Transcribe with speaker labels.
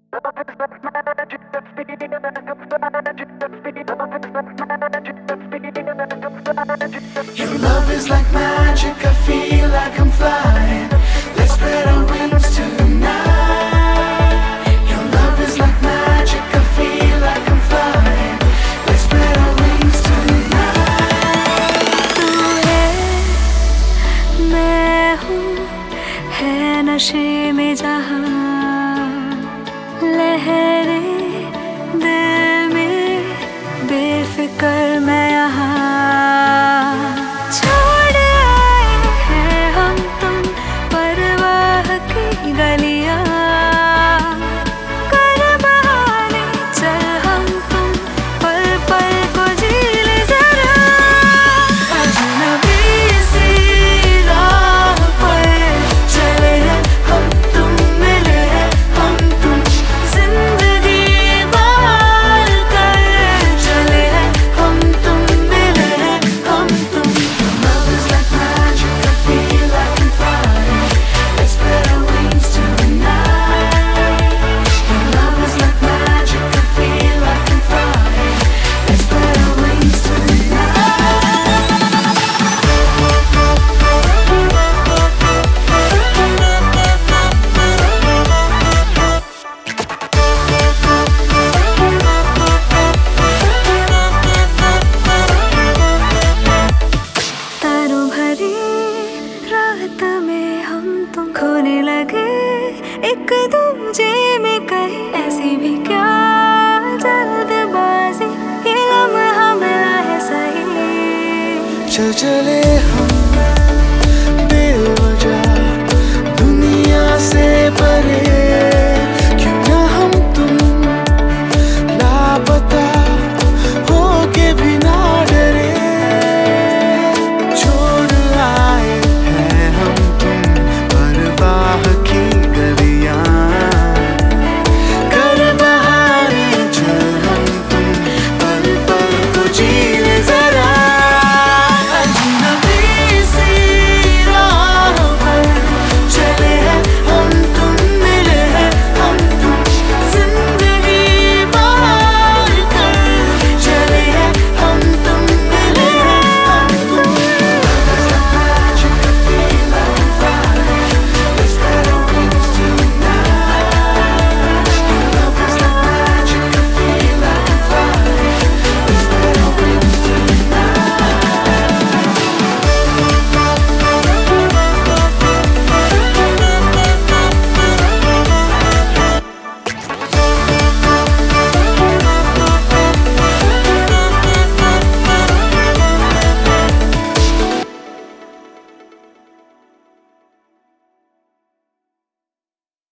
Speaker 1: Your love is like magic, I feel like I'm flying. Let's spread our wings tonight. Your love is like magic, I feel like I'm flying. Let's spread our wings tonight.
Speaker 2: तू है, मैं हूँ, है नशे में जहाँ लहरें दिल में बेफिक्र मैं यहाँ छोड़ आए हैं हम तुम परवाह की गलियाँ कर बहाने चल हम तुम पल पल को जी ले जरा अजनबी सी राह पर चले हैं हम तुम मिले हैं हम तुम जिंदगी बार कर चले हैं हम तुम मिले हैं हम तुम
Speaker 1: Love is like magic, I feel like I'm flying. Let's spread our wings tonight. Your love is like magic, I feel like I'm flying. Let's spread our wings
Speaker 2: तारों भरी रात में हम तुम खोने लगे एक दूजे में कहीं ऐसी भी क्या जल्दबाजी ये लम्हा मिला है सही
Speaker 1: चल चले हम